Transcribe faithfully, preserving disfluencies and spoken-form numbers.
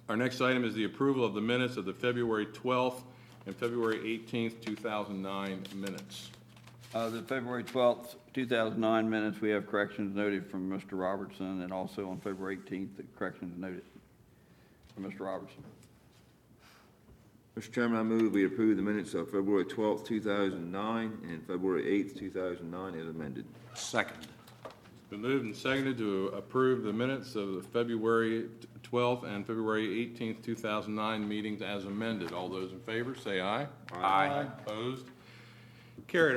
Our next item is the approval of the minutes of the February twelfth and February eighteenth, two thousand nine minutes. Uh, the February twelfth, two thousand nine minutes, we have corrections noted from Mister Robertson, and also on February eighteenth, the corrections noted from Mister Robertson. Mister Chairman, I move we approve the minutes of February twelfth, two thousand nine, and February eighth, two thousand nine as amended. Second. It's been moved and seconded to approve the minutes of the February twelfth and February eighteenth, two thousand nine meetings as amended. All those in favor, say aye. Aye. Opposed? Carried.